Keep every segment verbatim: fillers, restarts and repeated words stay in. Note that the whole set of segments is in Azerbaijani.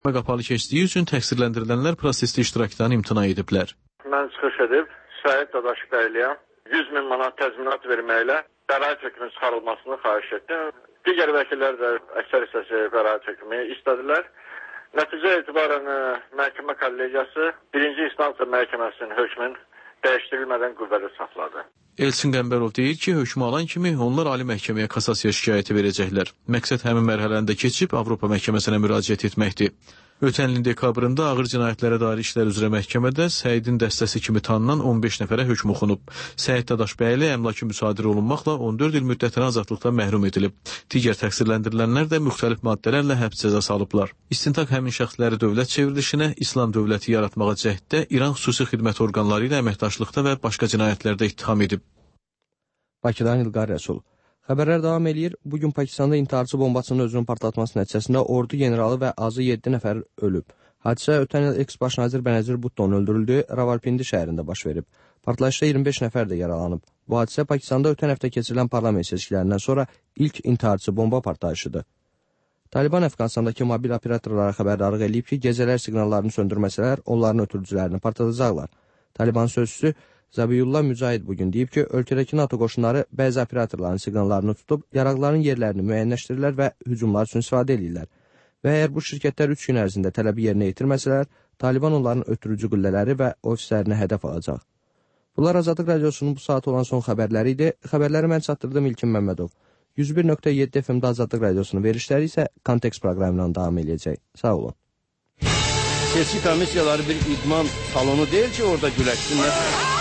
Qapalı keçdiyi üçün təqsirləndirilənlər prosesdə iştirakdan imtina ediblər. Mən çıxış edib, Səid Dadaşbəyliyəm yüz min manat təzminat verməklə bəraət hökmü çıxarılmasını xahiş etdim. Digər vəkillər də əksər hissəsi bəraət hökmü istədilər. Nəticə etibarən məhkəmə kollegiyası birinci instansiya məhkəməsinin hökmün dəyişdirilmədən qüvvədə saxladı. Elçin Qəmbərov deyir ki, hökmü alan kimi onlar Ali Məhkəməyə kassasiya şikayəti verəcəklər. Məqsəd həmin mərhələni də keçib Avropa Məhkəməsinə müraciət etməkdir. Ötən ilin dekabrında ağır cinayətlərə dair işlər üzrə məhkəmədə Səidin dəstəsi kimi tanınan on beş nəfərə hökm oxunub. Səid Dadaşbəyli əmlakı müsadirə olunmaqla on dörd il müddətinə azadlıqdan məhrum edilib. Digər təqsirləndirilənlər də müxtəlif maddələrlə həbs cəzası alıblar. İstintaq həmin şəxsləri dövlət çevrilişinə, İslam dövləti yaratmağa cəhddə İran xüsusi xidmət orqanları ilə əməkdaşlıqda və başqa cinayətlərdə ittiham edib. Bakıdan İlqar Rəsul. Xəbərlər davam eləyir. Bugün Pakistanda intiharçı bombasının özünün partlatması nəticəsində ordu generalı və azı yeddi nəfər ölüb. Hadisə ötən il eks baş nazir Bənəzir Bhuttonun öldürüldüyü Ravalpindi şəhərində baş verib. Partlayışda iyirmi beş nəfər də yaralanıb. Bu hadisə Pakistanda ötən həftə keçirilən parlament seçkilərindən sonra ilk intiharçı bomba partlayışıdır. Taliban Əfqanistandakı mobil operatorlara xəbərdarlıq edib ki, gecələr siqnallarını söndürməsələr, onların ötürücülərini partladacaqlar. Taliban sözçüsü Zabihullah Mücahid bugün deyib ki, ölkədəki NATO qoşunları bəzi operatorların siqnallarını tutub, yaraqların yerlərini müəyyənləşdirirlər və hücumlar üçün istifadə edirlər. Və əgər bu şirkətlər üç gün ərzində tələbi yerinə yetirməsələr, Taliban onların ötürücü qüllələri və ofislərini hədəf alacaq. Bunlar Azadlıq Radiosunun bu saat olan son xəbərləri idi. Xəbərləri mən çatdırdım İlkin Məmmədov. yüz bir nöqtə yeddi F M-də Azadlıq Radiosunun verişləri isə Kontekst proqramından davam edəcək. Sağ olun. Seçki komissiyaları bir idman salonu deyil ki, orada güləşsinlər.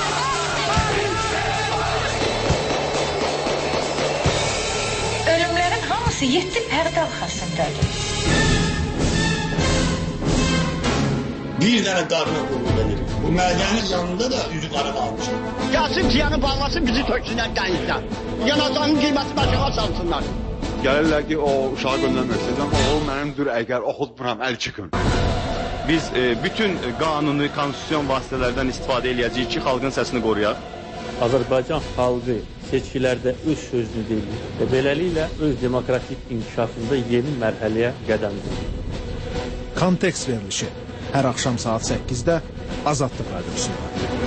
Ölümlərin hamısı yeddi pərdə arxasındadır. Bir dənə qarına qurulu denir. Bu mədənin yanında da üzü qara qalmışdır. Gəlsin piyanı bağlasın, bizi töksünlər dənizdən. Yanacağının qiyməti başına salsınlar. Gəlirlər ki, o uşağı göndərmək o mənimdir, əgər oxutmuram, əl çıxın. Biz e, bütün qanuni, konstitusyon vasitələrdən istifadə edəcəyik ki, xalqın səsini qoruyaq. Azərbaycan xalqı seçkilərdə öz sözünü deyir və beləliklə öz demokratik inkişafında yeni mərhələyə qədəm qoyur. Kontekst verilişi hər axşam saat səkkizdə Azadlıq Radiosunda.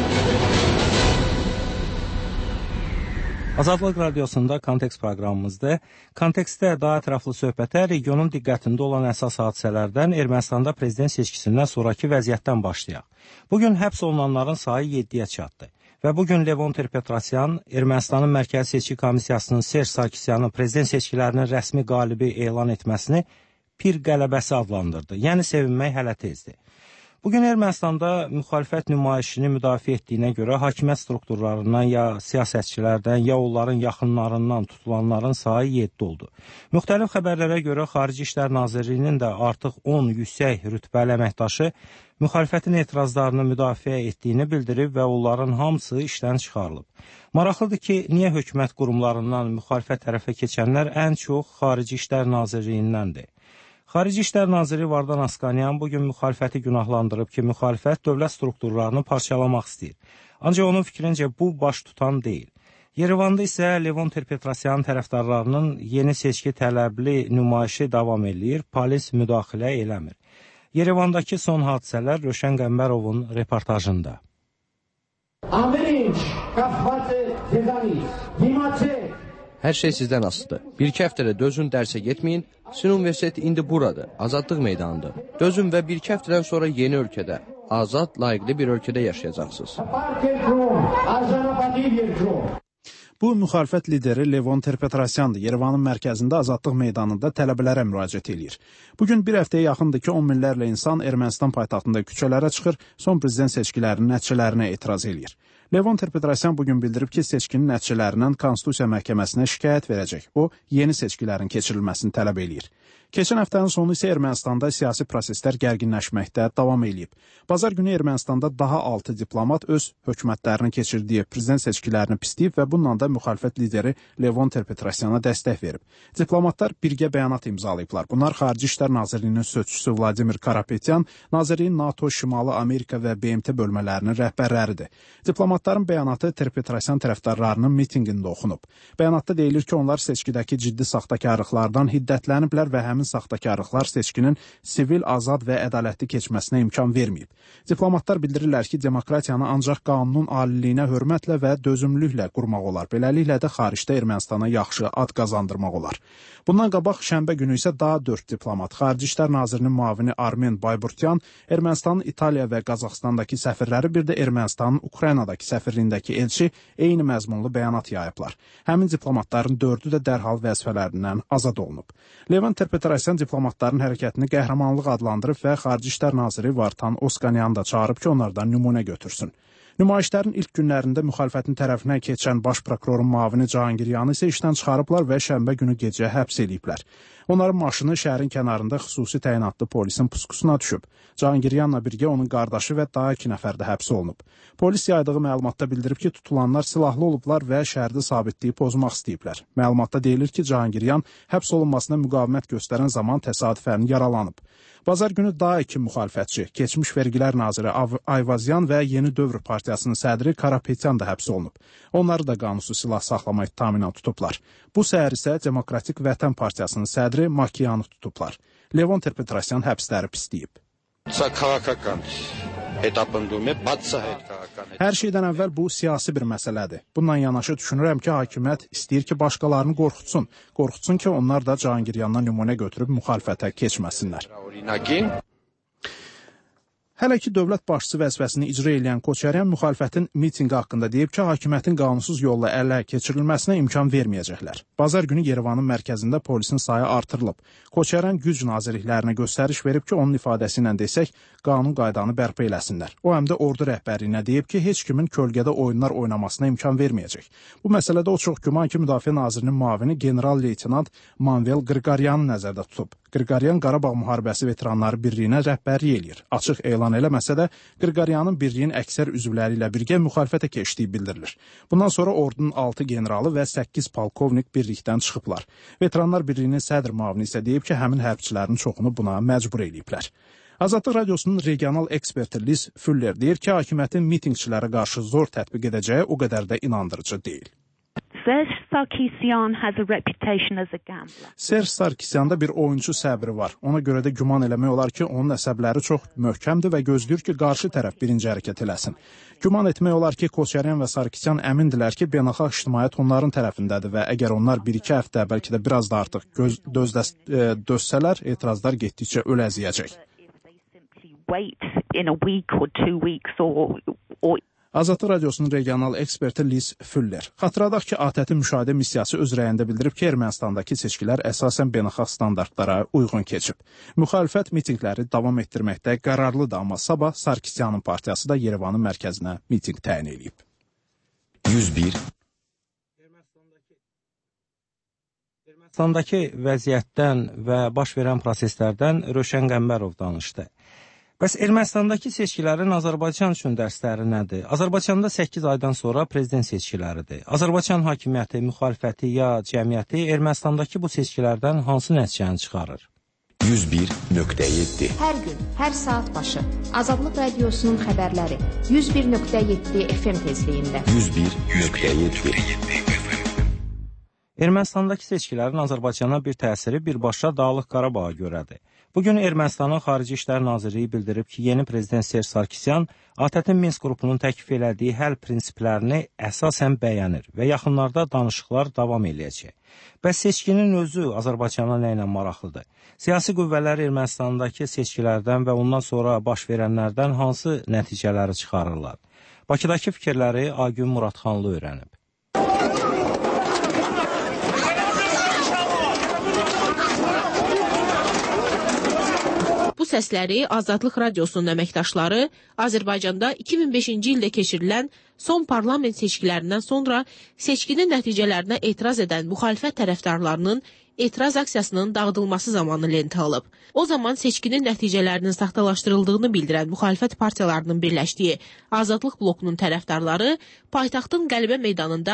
Azadlıq Radiosunda Kontekst proqramımızda kontekstdə daha ətraflı söhbətə regionun diqqətində olan əsas hadisələrdən Ermənistanda prezident seçkisindən sonraki vəziyyətdən başlayaq. Bugün həbs olunanların sayı yeddiyə çatdı. Və bugün Levon Ter-Petrosyan Ermənistanın Mərkəzi Seçki Komissiyasının Serj Sarkisyanın prezident seçkilərinin rəsmi qalibi elan etməsini pir qələbəsi adlandırdı. Yəni sevinmək hələ tezdir. Bugün Ermənistanda müxalifət nümayişini müdafiə etdiyinə görə hakimiyyət strukturlarından ya siyasətçilərdən ya onların yaxınlarından tutulanların sayı yeddi oldu. Müxtəlif xəbərlərə görə Xarici İşlər Nazirliyinin də artıq on yüksək rütbəli əməkdaşı müxalifətin etirazlarını müdafiə etdiyini bildirib və onların hamısı işdən çıxarılıb. Maraqlıdır ki, niyə hökumət qurumlarından müxalifət tərəfə keçənlər ən çox Xarici İşlər Nazirliyindəndir? Xarici İşlər Naziri Vardan Askanyan bugün müxalifəti günahlandırıb ki, müxalifət dövlət strukturlarını parçalamaq istəyir. Ancaq onun fikrincə bu baş tutan deyil. Yerevanda isə Levon Ter-Petrosyan tərəfdarlarının yeni seçki tələbli nümayişi davam eləyir, polis müdaxilə eləmir. Yerevandakı son hadisələr Röşən Qəmbərovun reportajında. Hər şey sizdən asılıdır. Bir-iki həftədə dözün, dərsə getməyin. Sizin universitet indi buradır, Azadlıq meydanıdır. Dözün və bir-iki həftədən sonra yeni ölkədə, azad, layiqli bir ölkədə yaşayacaqsınız. Bu, müxalifət lideri Levon Ter-Petrosyandır. Yerevanın mərkəzində Azadlıq meydanında tələbələrə müraciət edir. Bugün bir həftəyə yaxındır ki, on minlərlə insan Ermənistan paytaxtında küçələrə çıxır, son prezident seçkilərinin nəticələrinə etiraz edir. Levon Ter-Petrosyan bugün bildirib ki, seçkinin nəticələrindən Konstitusiya Məhkəməsinə şikayət verəcək. O, yeni seçkilərin keçirilməsini tələb eləyir. Keçən həftənin sonu isə Ermənistanda siyasi proseslər gərginləşməkdə davam eləyib. Bazar günü Ermənistanda daha altı diplomat öz hökumətlərini keçirdiyi prezident seçkilərini pisləyib və bununla da müxalifət lideri Levon Ter-Petrosyana dəstək verib. Diplomatlar birgə bəyanat imzalayıblar. Bunlar Xarici İşlər Nazirliyinin sözçüsü Vladimir Karapetyan, Nazirliyin NATO, Şimali Amerika və B M T bölmələrinin rəhbərləridir. Diplomatların bəyanatı Ter-Petrosyan tərəfdarlarının mitinqində oxunub. Bəyanatda deyilir ki, onlar seçkidəki ciddi saxtakarlıqlardan hiddətləniblər və həmin həmin saxtakarlıqlar seçkinin sivil, azad və ədalətli keçməsinə imkan verməyib. Diplomatlar bildirirlər ki, demokratiyanı ancaq qanunun aliliyinə hörmətlə və dözümlülüklə qurmaq olar. Beləliklə də xaricdə Ermənistana yaxşı ad qazandırmaq olar. Bundan qabaq şənbə günü isə daha dörd diplomat, Xarici İşlər Nazirinin müavini Armen Bayburtyan, Ermənistanın İtaliya və Qazaxstandakı səfirləri, bir də Ermənistanın Ukraynadakı səfirliyindəki elçi eyni məzmunlu bəyanat yayıblar. Həmin diplomatların dördü də dərhal vəzifələrindən azad olunub. Levon Ter-Petrosyan diplomatların hərəkətini qəhrəmanlıq adlandırıb və Xarici İşlər Naziri Vartan Oskanyanı da çağırıb ki, onlardan nümunə götürsün. Nümayişlərin ilk günlərində müxalifətin tərəfinə keçən baş prokurorun müavini Cahangiryanı isə işdən çıxarıblar və şənbə günü gecə həbs ediblər. Onların maşını şəhərin kənarında xüsusi təyinatlı polisin puskusuna düşüb. Cahangiryanla birgə onun qardaşı və daha iki nəfər də həbs olunub. Polis yaydığı məlumatda bildirib ki, tutulanlar silahlı olublar və şəhərdə sabitliyi pozmaq istəyiblər. Məlumatda deyilir ki, Cahangiryan həbs olunmasına müqavimət göstərən zaman təsadüfən yaralanıb. Bazar günü daha iki müxalifətçi, keçmiş vergilər naziri Ayvazyan və Yeni Dövr Partiyasının sədri Karapetyan da həbs olunub. Onları da qanunsuz silah saxlama ittihamı ilə tutublar. Bu səhər isə Demokratik Vətən Partiyasının sədri Makiyanı tutublar. Levon Ter-Petrosyan həbsləri pisləyib. Hər şeydən əvvəl bu siyasi bir məsələdir. Bununla yanaşı düşünürəm ki, hakimiyyət istəyir ki, başqalarını qorxutsun. Qorxutsun ki, onlar da Cahangiryandan nümunə götürüb müxalifətə keçməsinlər. Hələ ki, dövlət başçısı vəzifəsini icra edən Koçaryan müxalifətin mitinqi haqqında deyib ki, hakimiyyətin qanunsuz yolla ələ keçirilməsinə imkan verməyəcəklər. Bazar günü Yerevanın mərkəzində polisin sayı artırılıb. Koçaryan güc nazirliklərinə göstəriş verib ki, onun ifadəsi ilə desək, qanun qaydanı bərpa eləsinlər. O həm də ordu rəhbərliyinə deyib ki, heç kimin kölgədə oyunlar oynamasına imkan verməyəcək. Bu məsələdə o çox güman ki, Müdafiə Nazirinin müavini general-leytenant Manvel Qırqaryanı nəzərdə tutub. Qırqaryan Qarabağ Müharibəsi Veteranları Birliyinə rəhbərlik eləyir. Açıq elan eləməsə də Qırqaryanın birliyin əksər üzvləri ilə birgə müxalifətə keçdiyi bildirilir. Bundan sonra ordunun altı generalı və səkkiz polkovnik birlikdən çıxıblar. Veteranlar Birliyinin sədr müavini isə deyib ki, həmin hərbçilərin çoxunu buna məcbur eləyiblər. Azadlıq Radiosunun regional eksperti Liz Fuller deyir ki, hakimiyyətin mitinqçilərə qarşı zor tətbiq edəcəyi o qədər də inandırıcı deyil. Serge Sarkisyan has a reputation as a gambler. Serge Sarkisyanda bir oyuncu səbri var. Ona görə də güman eləmək olar ki, onun əsəbləri çox möhkəmdir və gözləyir ki, qarşı tərəf birinci hərəkət eləsin. Güman etmək olar ki, Koçaryan və Sarkisyan əmindilər ki, beynəlxalq ictimaiyyət onların tərəfindədir və əgər onlar bir-iki həftə, bəlkə də biraz da artıq göz, dözdə, e, dözsələr, etirazlar getdikcə öl əziyəcək. Azadlıq Radiosunun regional eksperti Liz Fuller. Xatırladaq ki, ATƏT-in müşahidə missiyası öz rəyində bildirib ki, Ermənistandakı seçkilər əsasən beynəlxalq standartlara uyğun keçib. Müxalifət mitinqləri davam etdirməkdə qərarlıdır, amma sabah Sarkisyanın partiyası da Yerevanın mərkəzinə mitinq təyin edib. yüz bir Ermənistandakı vəziyyətdən və baş verən proseslərdən Rövşən Qəmbərov danışdı. Bəs Ermənistandakı seçkilərin Azərbaycan üçün dərsləri nədir? Azərbaycanda səkkiz aydan sonra prezident seçkiləridir. Azərbaycan hakimiyyəti, müxalifəti ya cəmiyyəti Ermənistandakı bu seçkilərdən hansı nəticəni çıxarır? yüz bir nöqtə yeddi Hər gün, hər saat başı Azadlıq Radiosunun xəbərləri yüz bir nöqtə yeddi F M tezliyində. yüz bir nöqtə yeddi Ermənistandakı seçkilərin Azərbaycana bir təsiri birbaşa Dağlıq Qarabağa görədir. Bugün Ermənistanın Xarici İşlər Nazirliyi bildirib ki, yeni prezident Serj Sarkisyan ATƏT-in Minsk qrupunun təklif elədiyi həll prinsiplərini əsasən bəyənir və yaxınlarda danışıqlar davam eləyəcək. Bəs seçkinin özü Azərbaycana nə ilə maraqlıdır? Siyasi qüvvələr Ermənistandakı seçkilərdən və ondan sonra baş verənlərdən hansı nəticələri çıxarırlar? Bakıdakı fikirləri Agün Muradxanlı öyrənib. Bu səsləri Azadlıq Radiosunun əməkdaşları Azərbaycanda iki min beşinci ildə keçirilən son parlament seçkilərindən sonra seçkinin nəticələrinə etiraz edən müxalifət tərəfdarlarının etiraz aksiyasının dağıdılması zamanı lentə alıb. O zaman seçkinin nəticələrinin saxtalaşdırıldığını bildirən müxalifət partiyalarının birləşdiyi Azadlıq blokunun tərəfdarları paytaxtın Qəlibə meydanında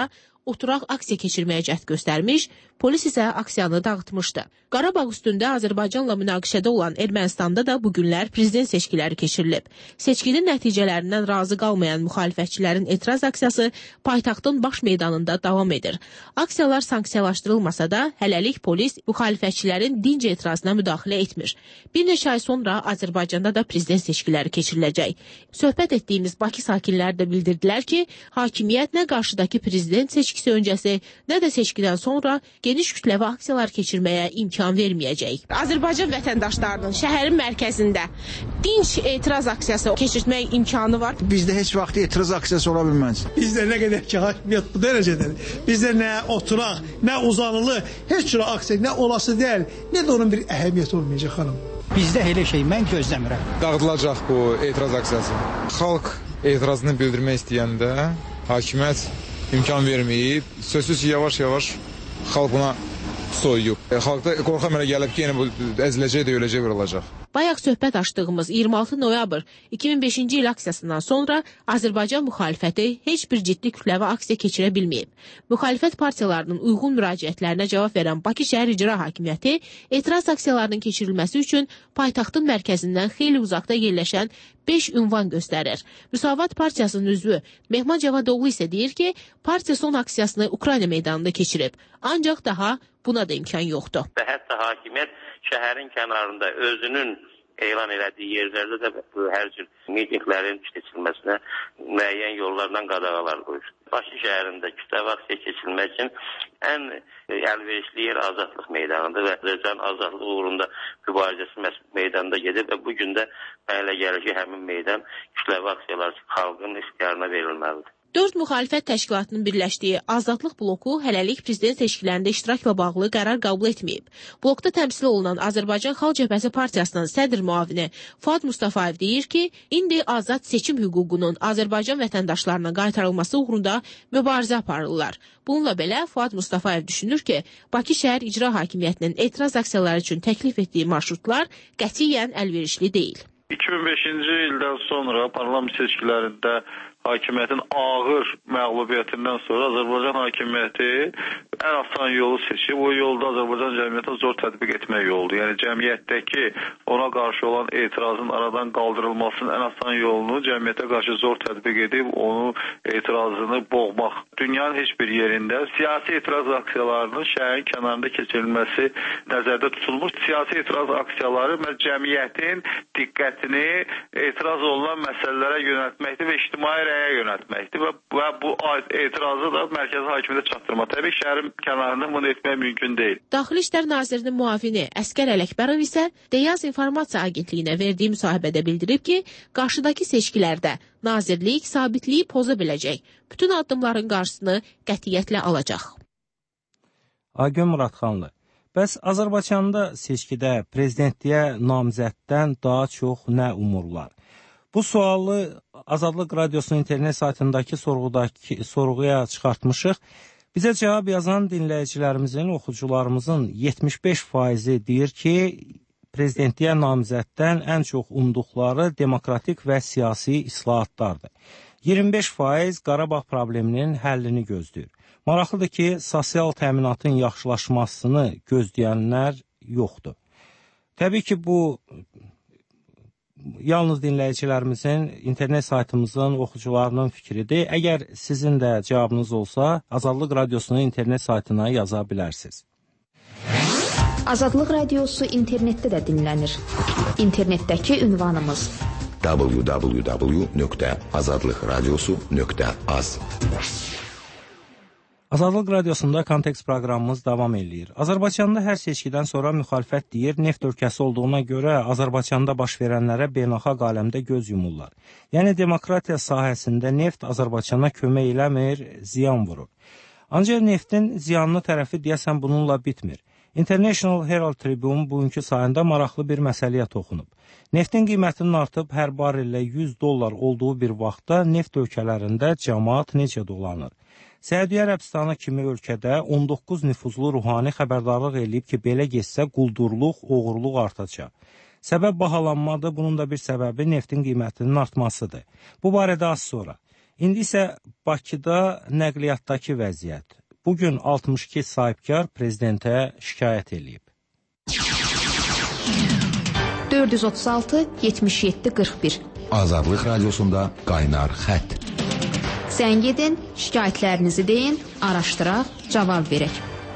oturaq aksiya keçirməyə cəhd göstərmiş, polis isə aksiyanı dağıtmışdı. Qarabağ üstündə Azərbaycanla münaqişədə olan Ermənistanda da bu günlər prezident seçkiləri keçirilib. Seçkinin nəticələrindən razı qalmayan müxalifətçilərin etiraz aksiyası paytaxtın baş meydanında davam edir. Aksiyalar sanksiyalaşdırılmasa da, hələlik polis müxalifətçilərin dinc etirazına müdaxilə etmir. Bir neçə ay sonra Azərbaycanda da prezident seçkiləri keçiriləcək. Söhbət etdiyimiz Bakı sakinləri də bildirdilər ki, hakimiyyət nə qarşıdakı prezident seçkisi öncəsi, nə də seçkidən sonra geniş kütləvi aksiyalar keçirməyə imkan verməyəcək. Azərbaycan vətəndaşlarının şəhərin mərkəzində dinc etiraz aksiyası keçirmək imkanı var. Bizdə heç vaxt etiraz aksiyası ola bilməz. Bizdə nə qədər ki, hakimiyyət bu dərəcədədir. Bizdə nə oturaq, nə uzanılı, heç cürə aksiya, nə olası deyil, nə də onun bir əhəmiyyəti olmayacaq xanım. Bizdə elə şey mən gözləmirəm. Dağıdılacaq bu etiraz aksiyası. Xalq etirazını bildirmək istəyəndə hakimiyyət imkan verməyib, sözsüz yavaş-yavaş xalq buna soyuyub. E, xalqda qorxu əmələ gəlib ki, yenə bu əziləcək, döyüləcək vurulacaq. Bayaq söhbət açdığımız iyirmi altı noyabr iki min beşinci il aksiyasından sonra Azərbaycan müxalifəti heç bir ciddi kütləvi aksiya keçirə bilməyib. Müxalifət partiyalarının uyğun müraciətlərinə cavab verən Bakı şəhər icra hakimiyyəti etiraz aksiyalarının keçirilməsi üçün paytaxtın mərkəzindən xeyli uzaqda yerləşən beş ünvan göstərir. Müsavat Partiyasının üzvü Mehman Cavadoğlu isə deyir ki, partiya son aksiyasını Ukrayna meydanında keçirib. Ancaq daha buna da imkan yoxdur. Hətta hakimiyyət şəhərin kənarında özünün elan elədiyi yerlərdə də bu hər cür mitinglərin keçirilməsinə müəyyən yollardan qadağalar qoyur. Bakı şəhərində kütləvi aksiya keçirilmək üçün ən əlverişli yer Azadlıq meydanıdır və Azərbaycan azadlığı uğrunda mübarizəsi meydanında gedir və bu gün də mənə elə gəlir ki, həmin meydan kütləvi aksiyalar xalqın ixtiyarına verilməlidir. Dörd müxalifət təşkilatının birləşdiyi Azadlıq bloku hələlik prezident seçkilərində iştirakla bağlı qərar qəbul etməyib. Blokda təmsil olunan Azərbaycan Xalq Cəbhəsi Partiyasının sədr müavini Fuad Mustafayev deyir ki, indi azad seçim hüququnun Azərbaycan vətəndaşlarına qaytarılması uğrunda mübarizə aparırlar. Bununla belə Fuad Mustafayev düşünür ki, Bakı şəhər icra hakimiyyətinin etiraz aksiyaları üçün təklif etdiyi marşrutlar qətiyyən əlverişli deyil. iki min beşinci ildən sonra parlament seçkilərində hakimiyyətin ağır məğlubiyyətindən sonra Azərbaycan hakimiyyəti ən asan yolu seçib. O yolda Azərbaycan cəmiyyətinə zor tətbiq etmək yoldur. Yəni cəmiyyətdəki ona qarşı olan etirazın aradan qaldırılmasının ən asan yolunu cəmiyyətə qarşı zor tətbiq edib onu etirazını boğmaq. Dünyanın heç bir yerində siyasi etiraz aksiyalarının şəhərin kənarında keçirilməsi nəzərdə tutulmuş. Siyasi etiraz aksiyaları cəmiyyətin diqqətini etiraz olunan məsələlərə yönəltməkdir və ictimai rəyə yönəltməkdir və, və bu etirazı da mərkəzi hakimiyyətə çatdırmaq. Təbii şəhərin kənarında bunu etmək mümkün deyil. Daxili İşlər Nazirinin müavini Əskər Ələkbərov isə Deyaz İnformasiya Agentliyinə verdiyi müsahibədə bildirib ki, qarşıdakı seçkilərdə nazirlik sabitliyi poza biləcək. Bütün addımların qarşısını qətiyyətlə alacaq. Agün Muradxanlı, bəs Azərbaycanda seçkidə prezidentliyə namizəddən daha çox nə umurlar? Bu sualı Azadlıq Radiosunun internet saytındakı sorğudakı, sorğuya çıxartmışıq. Bizə cavab yazan dinləyicilərimizin, oxucularımızın yetmiş beş faizi deyir ki, prezidentliyə namizəddən ən çox umduqları demokratik və siyasi islahatlardır. iyirmi beş faiz Qarabağ probleminin həllini gözləyir. Maraqlıdır ki, sosial təminatın yaxşılaşmasını gözləyənlər yoxdur. Təbii ki, bu yalnız dinləyicilərimizin, internet saytımızın oxucularının fikridir. Əgər sizin də cavabınız olsa, Azadlıq Radiosunun internet saytına yaza bilərsiniz. Azadlıq Radiosu internetdə də dinlənir. İnternetdəki ünvanımız w w w nöqtə azadlıqradiosu nöqtə az. Azadlıq Radiosunda Kontekst proqramımız davam edir. Azərbaycanda hər seçkidən sonra müxalifət deyir, neft ölkəsi olduğuna görə Azərbaycanda baş verənlərə beynəlxalq aləmdə göz yumurlar. Yəni demokratiya sahəsində neft Azərbaycana kömək eləmir, ziyan vurur. Ancaq neftin ziyanlı tərəfi deyəsən bununla bitmir. International Herald Tribune bugünkü sayında maraqlı bir məsələyə toxunub. Neftin qiymətinin artıb hər barrellə yüz dollar olduğu bir vaxtda neft ölkələrində cəmaat necə dolanır? Səudiyyə Ərəbistanı kimi ölkədə on doqquz nüfuzlu ruhani xəbərdarlıq eləyib ki, belə getsə quldurluq, oğurluq artacaq. Səbəb bahalanmadır, bunun da bir səbəbi neftin qiymətinin artmasıdır. Bu barədə az sonra. İndi isə Bakıda nəqliyyatdakı vəziyyət. bugün altmış iki sahibkar prezidentə şikayət edib. dörd yüz otuz altı yetmiş yeddi qırx bir Azadlıq Radiosunda Qaynar Xətt. Zəng edin, şikayətlərinizi deyin, araşdıraq, cavab verək.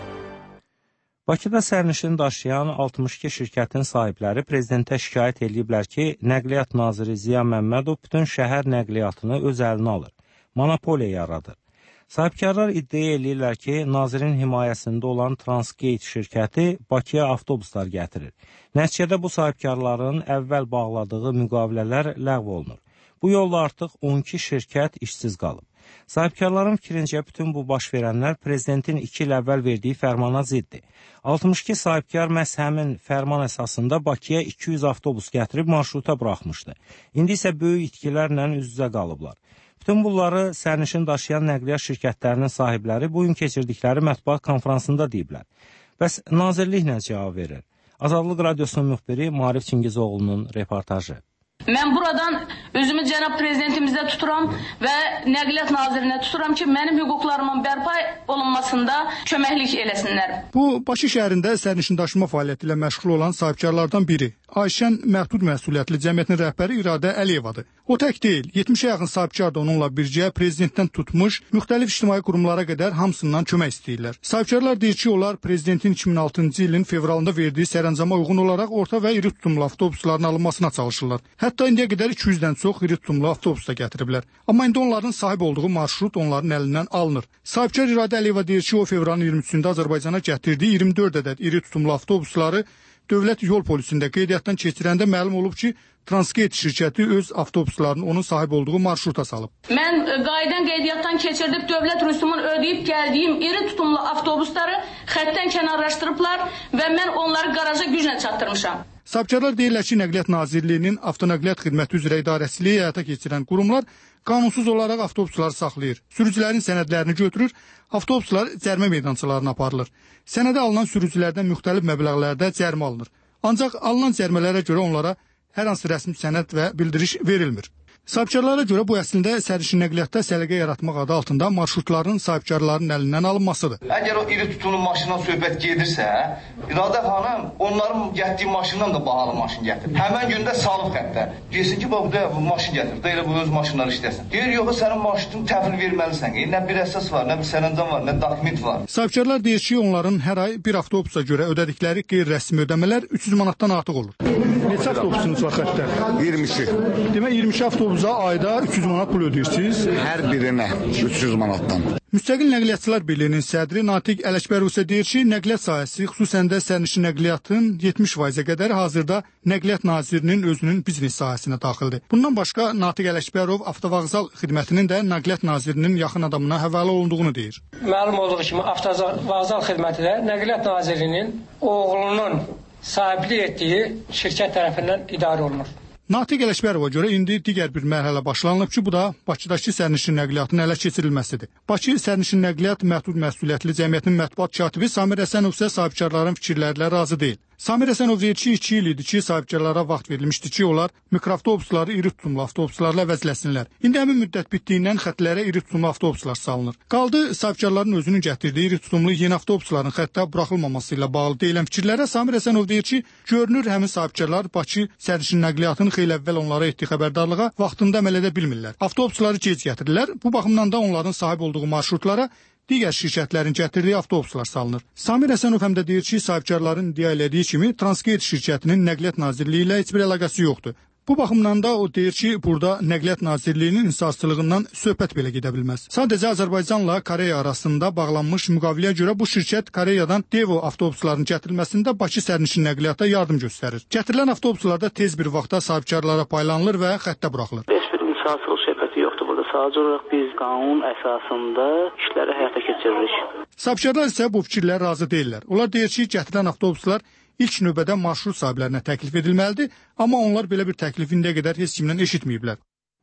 Bakıda sərnişin daşıyan altmış iki şirkətin sahibləri prezidentə şikayət ediblər ki, Nəqliyyat naziri Ziya Məmmədov bütün şəhər nəqliyyatını öz əlinə alır, monopoliya yaradır. Sahibkarlar iddia edirlər ki, nazirin himayəsində olan Transgate şirkəti Bakıya avtobuslar gətirir. Nəticədə bu sahibkarların əvvəl bağladığı müqavilələr ləğv olunur. Bu yolla artıq on iki şirkət işsiz qalıb. Sahibkarların fikrincə bütün bu baş verənlər prezidentin iki il əvvəl verdiyi fərmana ziddir. altmış iki sahibkar məhz həmin fərman əsasında Bakıya iki yüz avtobus gətirib marşruta buraxmışdı. İndi isə böyük itkilərlə üz-üzə qalıblar. Bütün bunları sərnişin daşıyan nəqliyyat şirkətlərinin sahibləri bugün keçirdikləri mətbuat konfransında deyiblər. Bəs nazirlik nə cavab verir? Azadlıq Radiosunun müxbiri Maarif Çingizoğlu'nun reportajı. Mən buradan özümü cənab prezidentimizə tuturam və Nəqliyyat nazirinə tuturam ki, mənim hüquqlarımın bərpa olunmasında köməklik eləsinlər. Bu, Bakı şəhərində sərnişin daşıma fəaliyyəti ilə məşğul olan sahibkarlardan biri. Ayşən Məhdud Məsuliyyətli Cəmiyyətinin rəhbəri İradə Əliyevadır. O tək deyil, yetmişə yaxın sahibkar da onunla birgə prezidentdən tutmuş, müxtəlif ictimai qurumlara qədər hamısından kömək istəyirlər. Sahibkarlar deyir ki, onlar prezidentin iki min altıncı ilin fevralında verdiyi sərəncama uyğun olaraq orta və iri tutumlu avtobusların alınmasına çalışırlar. Hətta indiyə qədər iki yüzdən çox iri tutumlu avtobus da gətiriblər. Amma indi onların sahib olduğu marşrut onların əlindən alınır. Sahibkar İradə Əliyeva deyir ki, o fevralın iyirmi üçündə Azərbaycana gətirdiyi iyirmi dörd ədəd iri tutumlu avtobusları Dövlət yol polisində qeydiyyatdan keçirəndə məlum olub ki, Transgate şirkəti öz avtobuslarını onun sahib olduğu marşruta salıb. Mən qayıdan qeydiyyatdan keçirdib dövlət rüsumunu ödəyib gəldiyim iri tutumlu avtobusları xəttdən kənarlaşdırıblar və mən onları qaraja güclə çatdırmışam. Sahibkarlar deyirlər ki, Nəqliyyat Nazirliyinin Avtonəqliyyat Xidməti üzrə idarəçiliyi həyata keçirən qurumlar qanunsuz olaraq avtobusları saxlayır. Sürücülərin sənədlərini götürür, avtobuslar cərimə meydançalarına aparılır. Sənədə alınan sürücülərdən müxtəlif məbləğlərdə cərimə alınır. Ancaq alınan cərimələrə görə onlara hər hansı rəsmi sənəd və bildiriş verilmir. Sahibkarlara görə bu əslində sərnişin nəqliyyatda səliqə yaratmaq adı altında marşrutların sahibkarların əlindən alınmasıdır. Əgər o iri tutumlu maşından söhbət gedirsə, İradə xanım onların getdiyi maşından da bahalı maşın gətirir. Həmən gündə salıb xəttə. Desin ki, bu da bu maşın gətir. Da elə bu öz maşınları işləsin. Deyir, yox, sənin maşının təhvil verməlisən. E, nə bir əsas var, nə bir sərəncam var, nə dokument var. Sahibkarlar deyir ki, onların hər ay bir avtobusa görə ödədikləri qeyri-rəsmi ödəmələr üç yüz manatdan artıq olur. Neçə avtobusunuz var xəttdə? iyirmi iki. Demək iyirmi iki avtobusa ayda üç yüz manat pul ödəyirsiniz. Hər birinə üç yüz manatdan. Müstəqil Nəqliyyatçılar Birliyinin sədri Natiq Ələkbərov isə deyir ki, nəqliyyat sahəsi, xüsusən də sərnişin nəqliyyatın yetmiş faizə qədər hazırda Nəqliyyat Nazirinin özünün biznes sahəsinə daxildir. Bundan başqa Natiq Ələkbərov Avtovağzal xidmətinin də Nəqliyyat Nazirinin yaxın adamına həvalə olunduğunu deyir. Məlum olduğu kimi Avtovağzal xidməti də Nəqliyyat Nazirinin oğlunun sahiblik etdiyi şirkət tərəfindən idarə olunur. Natiq Ələkbərova görə indi digər bir mərhələ başlanılıb ki, bu da Bakıdakı sərnişin nəqliyyatının ələ keçirilməsidir. Bakı Sərnişin Nəqliyyat Məhdud Məsuliyyətli Cəmiyyətinin mətbuat katibi Samir Həsənov isə sahibkarların fikirlərlə razı deyil. Samir Həsənov deyir ki, iki il idi ki, sahibkarlara vaxt verilmişdi ki, onlar mikroavtobusları iri tutumlu avtobuslarla əvəzləsinlər. İndi həmin müddət bitdiyindən xətlərə iri tutumlu avtobuslar salınır. Qaldı sahibkarların özünün gətirdiyi iri tutumlu yeni avtobusların xəttə buraxılmaması ilə bağlı deyilən fikirlərə Samir Həsənov deyir ki, görünür həmin sahibkarlar Bakı sərnişin nəqliyyatının xeyli əvvəl onlara etdiyi xəbərdarlığa vaxtında əməl edə bilmirlər. Avtobusları gec gətirirlər. Bu baxımdan da onların sahib olduğu marşrutlara digər şirkətlərin gətirdiyi avtobuslar salınır. Samir Həsənov həm də deyir ki, sahibkarların iddia elədiyi kimi Transgate şirkətinin Nəqliyyat Nazirliyi ilə heç bir əlaqəsi yoxdur. Bu baxımdan da o deyir ki, burada Nəqliyyat Nazirliyinin insaslığından söhbət belə gedə bilməz. Sadəcə Azərbaycanla Koreya arasında bağlanmış müqaviləyə görə bu şirkət Koreyadan Devo avtobuslarının gətirilməsində Bakı sərnişin nəqliyyata yardım göstərir. Gətirilən avtobuslarda tez bir vaxtda sahibkarlara paylanılır və xəttə buraxılır. Heç bir insaslıq söhbəti yoxdur burada. Sadəcə olaraq biz qanun əsasında işləri həyata keçiririk. Sahibkarlar isə bu fikirlə razı deyirlər. Onlar deyir ki, gətirilən avtobuslar İlk növbədə marşrut sahiblərinə təklif edilməlidir, amma onlar belə bir təklifi indiyə qədər heç kimdən eşitməyiblər.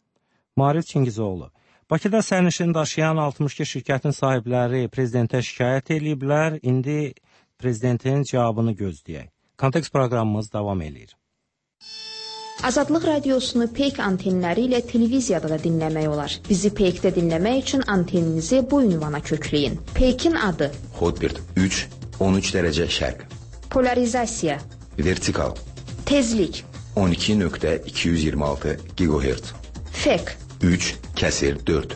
Maarif Çingizoğlu. Bakıda sərnişin daşıyan altmış iki şirkətin sahibləri prezidentə şikayət ediblər. İndi prezidentin cavabını gözləyək. Kontekst proqramımız davam edir. Azadlıq radiosunu Peyk antenləri ilə televiziyada da dinləmək olar. Bizi Peykdə dinləmək üçün anteninizi bu ünvana kökləyin. Peykin adı: Hotbird üç on üç dərəcə şərq. Polarizasiya: Vertikal. Tezlik: on iki nöqtə iki yüz iyirmi altı gigahertz. Fek: üç kəsir dörd.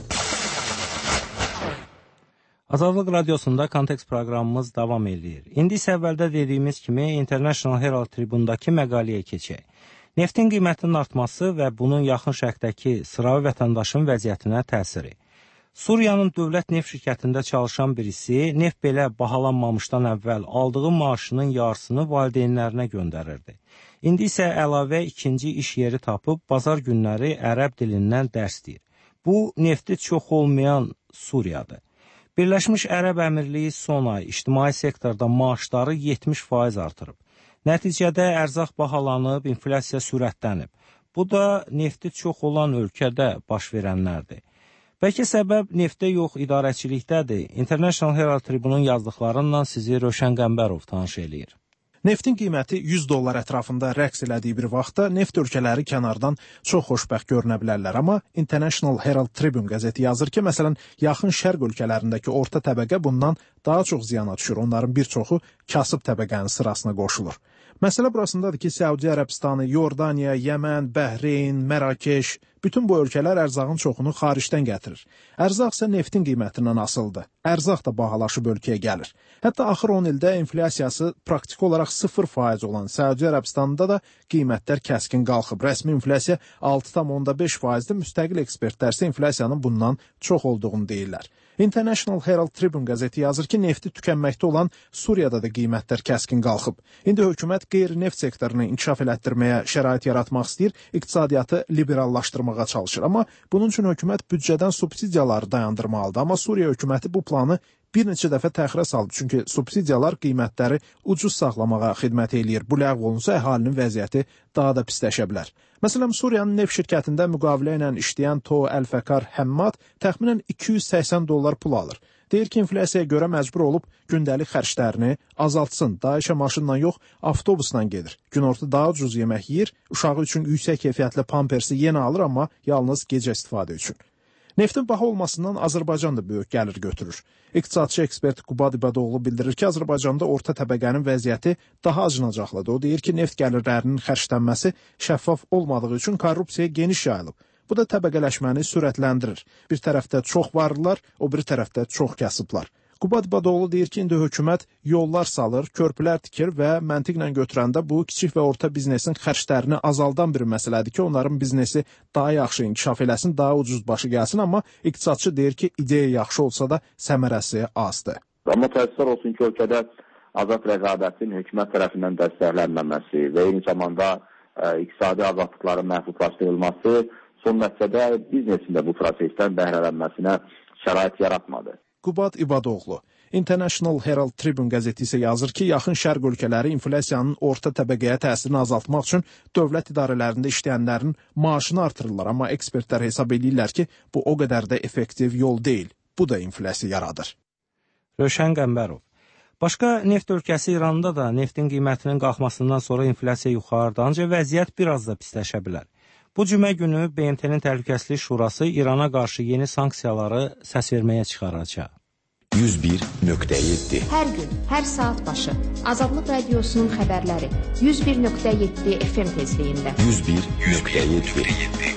Azadlıq radiosunda Kontekst proqramımız davam edir. İndi isə əvvəldə dediyimiz kimi International Herald Tribune-dakı məqaləyə keçək. Neftin qiymətinin artması və bunun yaxın şərqdəki sıravi vətəndaşın vəziyyətinə təsiri. Suriyanın dövlət neft şirkətində çalışan birisi neft belə bahalanmamışdan əvvəl aldığı maaşının yarısını valideynlərinə göndərirdi. İndi isə əlavə ikinci iş yeri tapıb bazar günləri ərəb dilindən dərs deyir. Bu, nefti çox olmayan Suriyadır. Birləşmiş Ərəb Əmirliyi son ay ictimai sektorda maaşları yetmiş faiz artırıb. Nəticədə ərzaq bahalanıb, inflyasiya sürətlənib. Bu da nefti çox olan ölkədə baş verənlərdir. Bəlkə səbəb neftdə yox, idarəçilikdədir. International Herald Tribune-un yazdıqlarından sizi Rövşən Qəmbərov tanış eləyir. Neftin qiyməti yüz dollar ətrafında rəqs elədiyi bir vaxtda neft ölkələri kənardan çox xoşbəxt görünə bilərlər. Amma International Herald Tribune qəzeti yazır ki, məsələn, yaxın şərq ölkələrindəki orta təbəqə bundan daha çox ziyana düşür. Onların bir çoxu kasıb təbəqənin sırasına qoşulur. Məsələ burasındadır ki, Səudi Ərəbistanı, Yordaniya, Yəmən, Bəhreyn, Mərakeş, bütün bu ölkələr ərzağın çoxunu xaricdən gətirir. Ərzaq isə neftin qiymətindən asılıdır. Ərzaq da bahalaşıb ölkəyə gəlir. Hətta axır on ildə inflyasiyası praktiki olaraq sıfır faiz olan Səudi Ərəbistanında da qiymətlər kəskin qalxıb. Rəsmi inflyasiya altı tam onda beş faizdir. Müstəqil ekspertlər isə inflyasiyanın bundan çox olduğunu deyirlər. International Herald Tribune qəzeti yazır ki, nefti tükənməkdə olan Suriyada da qiymətlər kəskin qalxıb. İndi hökumət qeyri-neft sektorunu inkişaf elətdirməyə şərait yaratmaq istəyir, iqtisadiyyatı liberallaşdırmağa çalışır. Amma bunun üçün hökumət büdcədən subsidiyaları dayandırmalıdır. Amma Suriya hökuməti bu planı bir neçə dəfə təxirə salıb, çünki subsidiyalar qiymətləri ucuz saxlamağa xidmət eləyir. Bu ləğv olunsa əhalinin vəziyyəti daha da pisləşə bilər. Məsələn, Suriyanın neft şirkətində müqavilə ilə işləyən To Əl-Fəkar Həmmad təxminən iki yüz səksən dollar pul alır. Deyir ki, inflyasiyaya görə məcbur olub gündəlik xərclərini azaltsın. Daha işə maşınla yox, avtobusla gedir. Günorta daha ucuz yemək yeyir, uşağı üçün yüksək keyfiyyətli pampersi yenə alır, amma yalnız gecə istifadə üçün. Neftin baha olmasından Azərbaycan da böyük gəlir götürür. İqtisadçı ekspert Qubad İbadoğlu bildirir ki, Azərbaycanda orta təbəqənin vəziyyəti daha acınacaqlıdır. O deyir ki, neft gəlirlərinin xərclənməsi şəffaf olmadığı üçün korrupsiya geniş yayılıb. Bu da təbəqələşməni sürətləndirir. Bir tərəfdə çox varlılar, o bir tərəfdə çox kasıblar. Qubad İbadoğlu deyir ki, indi hökumət yollar salır, körpülər tikir və məntiqlə götürəndə bu, kiçik və orta biznesin xərclərini azaldan bir məsələdir ki, onların biznesi daha yaxşı inkişaf eləsin, daha ucuz başı gəlsin, amma iqtisadçı deyir ki, ideya yaxşı olsa da səmərəsi azdır. Amma təəssüflər olsun ki, ölkədə azad rəqabətin hökumət tərəfindən dəstəklənməməsi və eyni zamanda ə, iqtisadi azadlıqların məhdudlaşdırılması son nəticədə biznesin də bu prosesdən bəhrələnməsinə şərait yaratmadı. Qubad İbadoğlu. International Herald Tribune qəzeti isə yazır ki, yaxın şərq ölkələri inflyasiyanın orta təbəqəyə təsirini azaltmaq üçün dövlət idarələrində işləyənlərin maaşını artırırlar, amma ekspertlər hesab edirlər ki, bu o qədər də effektiv yol deyil. Bu da inflyasiya yaradır. Rövşən Qəmbərov. Başqa neft ölkəsi İranda da neftin qiymətinin qalxmasından sonra inflyasiya yuxarıda, ancaq vəziyyət biraz da pisləşə bilər. Bu cümə günü B M T-nin Təhlükəsizlik Şurası İrana qarşı yeni sanksiyaları səs verməyə çıxaracaq. yüz bir nöqtə yeddi. Hər gün, hər saat başı Azadlıq Radiosunun xəbərləri yüz bir nöqtə yeddi F M tezliyində. yüz bir nöqtə yeddi.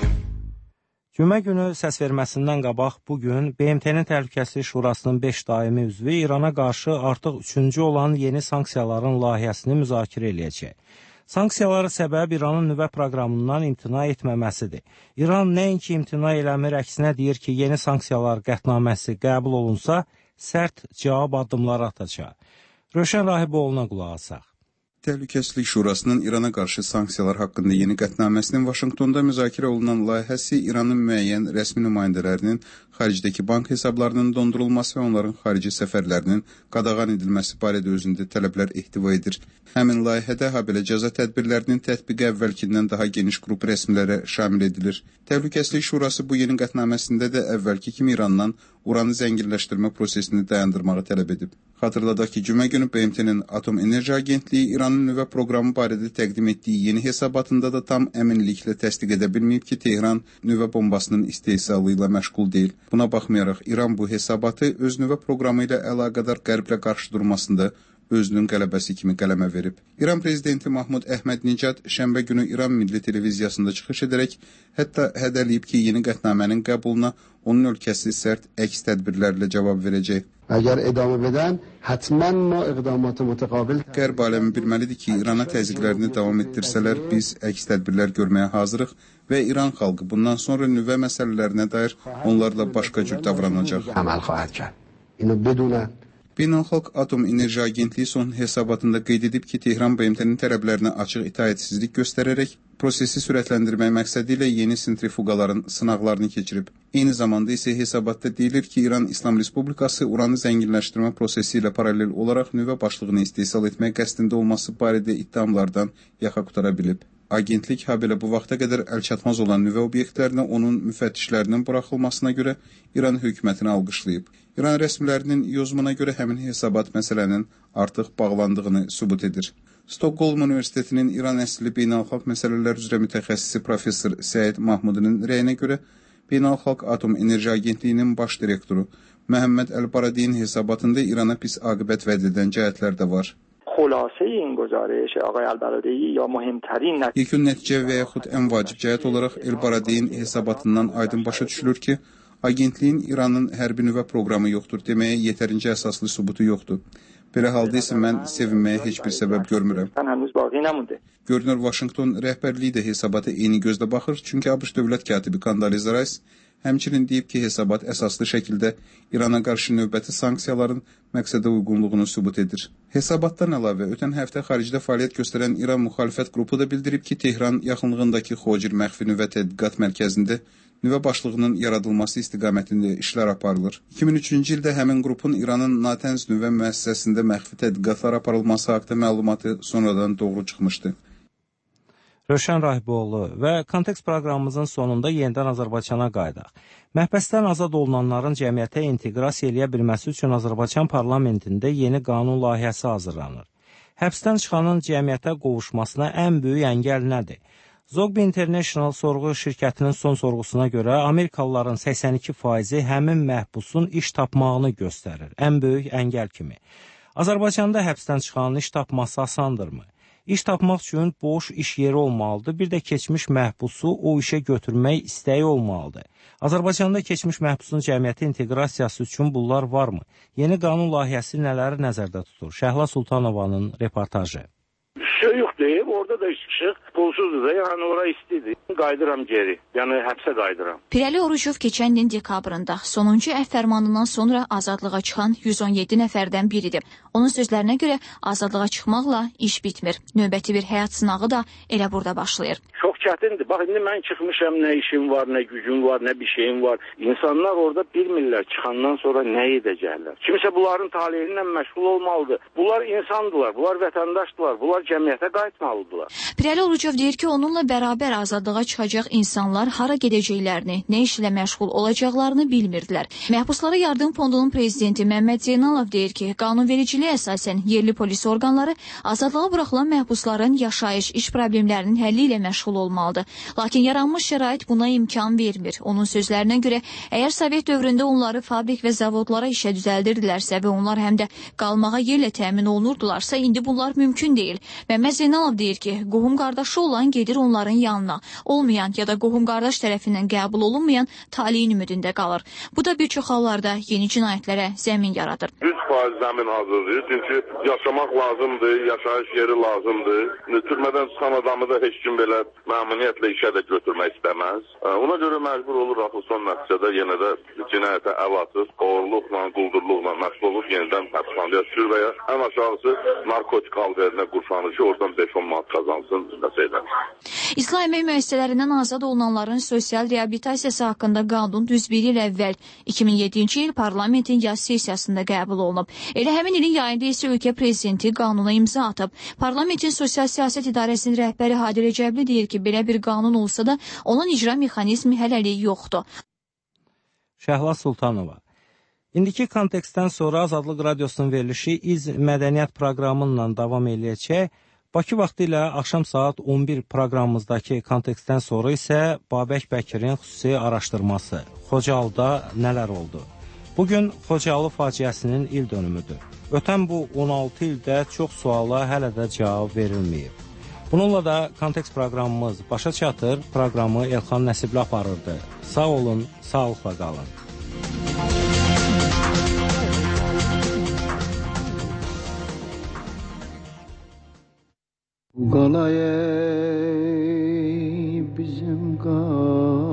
Cümə günü səs verməsindən qabaq bugün B M T-nin Təhlükəsizlik Şurasının beş daimi üzvü İrana qarşı artıq üçüncü olan yeni sanksiyaların layihəsini müzakirə eləyəcək. Sanksiyaları səbəb İranın nüvə proqramından imtina etməməsidir. İran nəinki imtina eləmir, əksinə deyir ki, yeni sanksiyalar qətnaməsi qəbul olunsa, sərt cavab addımları atacaq. Rövşən Rahiboğlu'na qulaq asaq. Təhlükəsizlik Şurasının İrana qarşı sanksiyalar haqqında yeni qətnaməsinin Vaşinqtonda müzakirə olunan layihəsi İranın müəyyən rəsmi nümayəndələrinin xaricdəki bank hesablarının dondurulması və onların xarici səfərlərinin qadağan edilməsi barədə özündə tələblər ehtiva edir. Həmin layihədə habelə cəza tədbirlərinin tətbiqi əvvəlkindən daha geniş qrup rəsmilərə şamil edilir. Təhlükəsizlik Şurası bu yeni qətnaməsində də əvvəlki kimi İrandan uranı zənginləşdirmə prosesini dayandırmağı tələb edib. Xatırladaq ki, cümə günü B M T-nin Atom Enerji Agentliyi İranın nüvə proqramı barədə təqdim etdiyi yeni hesabatında da tam əminliklə təsdiq edə bilməyib ki, Tehran nüvə bombasının istehsalı ilə məşğul deyil. Buna baxmayaraq, İran bu hesabatı öz nüvə proqramı ilə əlaqədar Qərblə qarşı durmasında özünün qələbəsi kimi qələmə verib. İran prezidenti Mahmud Əhməd-Nicad şənbə günü İran Milli Televiziyasında çıxış edərək hətta hədələyib ki, yeni qətnamənin qəbuluna onun ölkəsi sərt əks tədbirlərlə cavab verəcək. Əgər edamə bedən, hətmən ma iqdamatı mütəqabil. Qərb aləmi bilməlidir ki, İrana təzyiqlərini davam etdirsələr, biz əks tədbirlər görməyə hazırıq və İran xalqı bundan sonra nüvə məsələlərinə dair onlarla başqa cür davranacaq. Əməl xahət kər. İnə bedunə Beynəlxalq Atom Enerji Agentliyi son hesabatında qeyd edib ki, Tehran B M T-nin tələblərinə açıq itaətsizlik göstərərək prosesi sürətləndirmək məqsədi ilə yeni sentrifuqaların sınaqlarını keçirib. Eyni zamanda isə hesabatda deyilir ki, İran İslam Respublikası uranı zənginləşdirmə prosesi ilə paralel olaraq nüvə başlığını istehsal etmək qəsdində olması barədə iddiamlardan yaxa qutara bilib. Agentlik habelə bu vaxta qədər əlçatmaz olan nüvə obyektlərinə onun müfəttişlərinin buraxılmasına görə İran hökumətini alqışlayıb. İran rəsmilərinin yozumuna görə həmin hesabat məsələnin artıq bağlandığını sübut edir. Stockholm Universitetinin İran əsilli beynəlxalq məsələlər üzrə mütəxəssisi professor Səid Mahmudun rəyinə görə Beynəlxalq Atom Enerji Agentliyinin baş direktoru Məhəmməd Əl-Baradiyin hesabatında İrana pis aqibət vəd edən cəhətlər də var. خلاصه این گزارش آقای البرادعی یا مهمترین Yekun nəticə və yaxud ən vacib cəhət olaraq El-Baradiyin hesabatından aydın başa düşülür ki, agentliyin İranın hərbi nüvə proqramı yoxdur deməyə yetərincə əsaslı sübutu yoxdur. Belə halda isə mən sevinməyə heç bir səbəb görmürəm. Görünür, Vaşinqton rəhbərliyi də hesabata eyni gözlə baxır, çünki ABŞ dövlət katibi Condoleezza Rice həmçinin deyib ki, hesabat əsaslı şəkildə İrana qarşı növbəti sanksiyaların məqsədə uyğunluğunu sübut edir. Hesabatdan əlavə, ötən həftə xaricdə fəaliyyət göstərən İran müxalifət qrupu da bildirib ki, Tehran yaxınlığındakı Xocir məxfi nüvə tədqiqat mərkəzində nüvə başlığının yaradılması istiqamətində işlər aparılır. iki min üçüncü ildə həmin qrupun İranın Natanz nüvə müəssisəsində məxfi tədqiqatlar aparılması haqqında məlumatı sonradan doğru çıxmışdı. Rövşən Rahiboğlu və Kontekst proqramımızın sonunda yenidən Azərbaycana qayıdaq. Məhbəsdən azad olunanların cəmiyyətə inteqrasiya eləyə bilməsi üçün Azərbaycan parlamentində yeni qanun layihəsi hazırlanır. Həbsdən çıxanın cəmiyyətə qovuşmasına ən böyük əngəl nədir? Zogby International sorğu şirkətinin son sorğusuna görə Amerikalıların səksən iki faizi həmin məhbusun iş tapmağını göstərir, ən böyük əngəl kimi. Azərbaycanda həbsdən çıxanın iş tapması asandırmı? İş tapmaq üçün boş iş yeri olmalıdır, bir də keçmiş məhbusu o işə götürmək istəyi olmalıdır. Azərbaycanda keçmiş məhbusun cəmiyyəti inteqrasiyası üçün bunlar varmı? Yeni qanun layihəsi nələri nəzərdə tutur? Şəhla Sultanovanın reportajı. Şey yox deyib, orada da çıxışıq pulsuzdur da, yəni ora istidir. Qayıdıram geri, yəni həbsə qayıdıram. Pirəli Orucov keçən ilin dekabrında sonuncu əfv fərmanından sonra azadlığa çıxan yüz on yeddi nəfərdən biridir. Onun sözlərinə görə azadlığa çıxmaqla iş bitmir. Növbəti bir həyat sınağı da elə burada başlayır. Çox çətindir. Bax, indi mən çıxmışam, nə işim var, nə gücüm var, nə bir şeyim var. İnsanlar orada bilmirlər çıxandan sonra nə edəcəklər. Kimsə bunların taleyi ilə məşğul olmalıdır. Bunlar insandılar, bunlar vətəndaşdılar, bunlar cəmiyyətə qayıtmalıdırlar. Pirəli Orucov deyir ki, onunla bərabər azadlığa çıxacaq insanlar hara gedəcəklərini, nə işlə məşğul olacaqlarını bilmirdilər. Məhbuslara Yardım Fondunun prezidenti Məmməd Zeynalov deyir ki, qanunvericiliyə əsasən yerli polis orqanları azadlığa buraxılan məhbusların yaşayış, iş problemlərinin həlli ilə məşğul olmalıdır. Lakin yaranmış şərait buna imkan vermir. Onun sözlərinə görə, əgər Sovet dövründə onları fabrik və zavodlara işə düzəldirdilərsə və onlar həm də qalmağa yerlə təmin olunurdularsa, indi bunlar mümkün deyil. Məmməd Zeynalov deyir ki, qohum qardaşı olan gedir onların yanına. Olmayan ya da qohum qardaş tərəfindən qəbul olunmayan taliyin ümidində qalır. Bu da bir çox hallarda yeni cinayətlərə zəmin yaradır. yüz faiz zəmin hazırlayır. Çünki yaşamaq lazımdır, yaşayış yeri lazımdır. Türmədən çıxan adamı da heç kim belə məmnuniyyətlə işə də götürmək istəməz. Ona görə məcbur olur axı son nəticədə yenə də cinayətə əl atır, oğurluqla, quldurluqla məşğul olur, yenidən həbsxanaya düşür və ya ən aşağısı narkotik alverinə qurşanır ki, oradan beş on manat qazansın məsələ. İslam əmək müəssisələrindən azad olunanların sosial reabilitasiyası haqqında qanun düz bir il əvvəl iki min yeddinci il parlamentin yaz sessiyasında qəbul olunub. Elə həmin ilin yayında isə ölkə prezidenti qanuna imza atıb. Parlamentin sosial siyasət idarəsinin rəhbəri Hadi Rəcəbli deyir ki, belə bir qanun olsa da onun icra mexanizmi hələlik yoxdur. Şəhla Sultanova. İndiki kontekstdən sonra Azadlıq Radiosunun verilişi İz Mədəniyyət proqramıyla davam eləyəcək. Bakı vaxtı ilə axşam saat on bir proqramımızdakı kontekstdən sonra isə Babək Bəkirin xüsusi araşdırması Xocalıda nələr oldu? Bugün Xocalı faciəsinin il dönümüdür. Ötən bu on altı ildə çox suala hələ də cavab verilməyib. Bununla da kontekst proqramımız başa çatır. Proqramı Elxan Nəsibli aparırdı. Sağ olun, sağlıqla qalın. Qalay bizim qal